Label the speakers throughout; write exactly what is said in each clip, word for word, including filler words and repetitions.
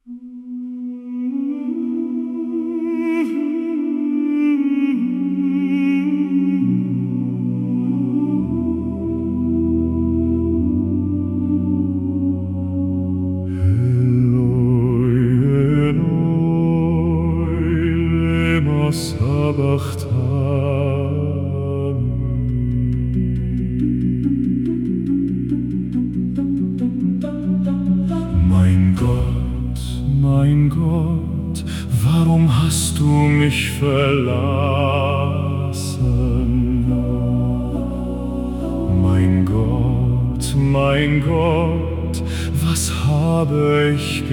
Speaker 1: Mein Gott, mein Gott, warum hast du mich verlassen? Mein Gott, mein Gott, was habe ich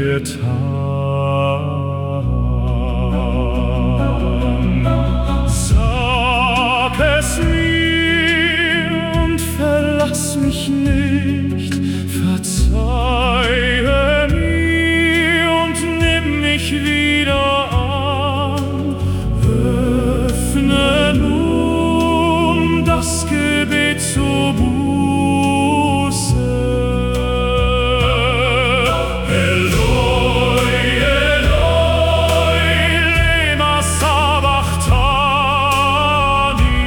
Speaker 1: getan? Sag es mir und verlass mich nicht, verzeihe mir und nimm mich wieder an. Öffne nun das Gebet zur Buße. Eloi, Eloi, lema sabachthani.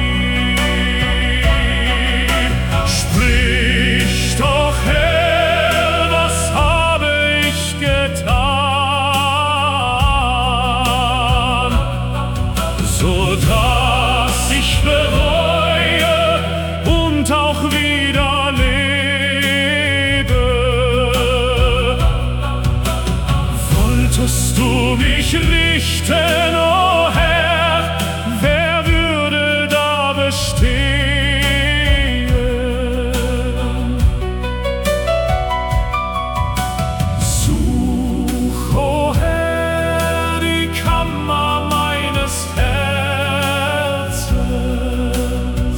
Speaker 1: Sprich doch, Herr, was habe ich getan, so dass ich bereue und auch wieder lebe. Wolltest du mich richten, o Herr, wer würde da bestehen? Such, o Herr, die Kammer meines Herzens.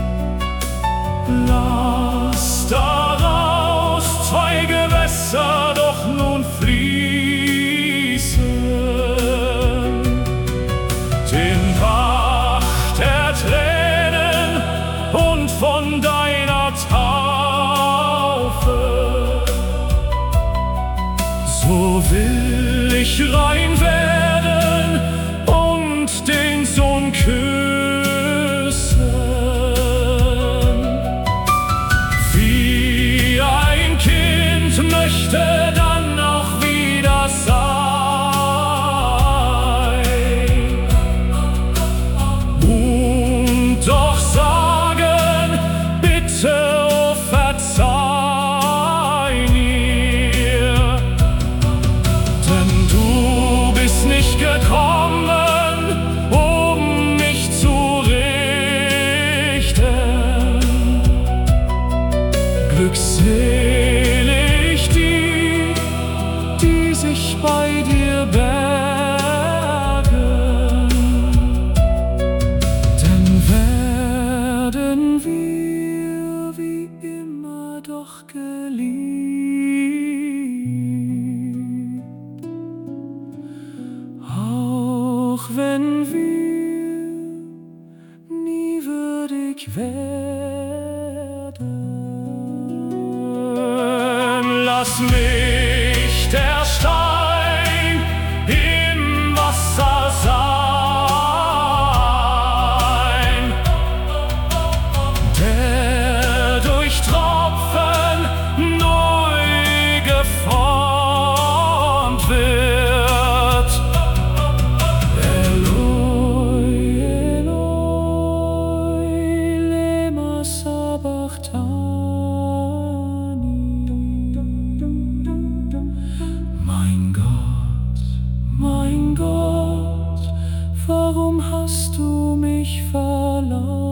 Speaker 1: Lass daraus zwei Gewässer doch nun fließen, den Bach der Tränen und von deiner Taufe. So will ich rein werden und den Sohn küssen, wie ein Kind möchte dann auch wieder sein. Und doch sagen, bitte, oh, verzeih mir, denn du bist nicht gekommen, um mich zu richten. Glückselig die, die sich bei dir bergen, denn werden wir wie immer doch geliebt, auch wenn wir nie würdig werden. Lass mich der Stein im Wasser sein, der durch Tropfen neu geformt wird. Eloi, Eloi, lema sabachthani. Mein Gott, mein Gott, warum hast du mich verlassen?